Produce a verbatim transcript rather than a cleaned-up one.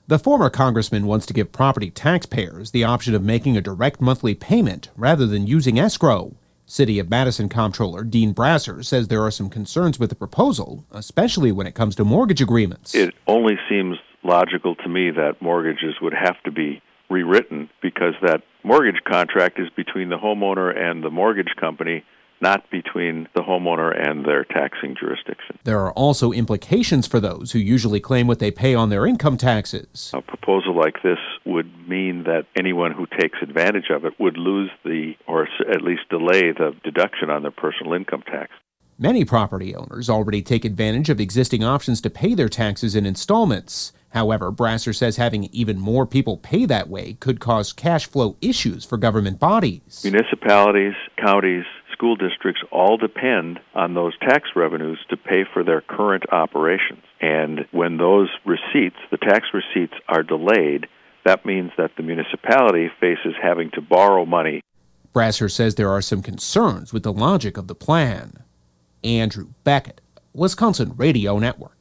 The former congressman wants to give property taxpayers the option of making a direct monthly payment rather than using escrow. City of Madison Comptroller Dean Brasser says there are some concerns with the proposal, especially when it comes to mortgage agreements. It only seems logical to me that mortgages would have to be rewritten because that mortgage contract is between the homeowner and the mortgage company, not between the homeowner and their taxing jurisdiction. There are also implications for those who usually claim what they pay on their income taxes. A proposal like this would mean that anyone who takes advantage of it would lose the, or at least delay the deduction on their personal income tax. Many property owners already take advantage of existing options to pay their taxes in installments. However, Brasser says having even more people pay that way could cause cash flow issues for government bodies. Municipalities, counties, school districts all depend on those tax revenues to pay for their current operations. And when those receipts, the tax receipts, are delayed, that means that the municipality faces having to borrow money. Brasser says there are some concerns with the logic of the plan. Andrew Beckett, Wisconsin Radio Network.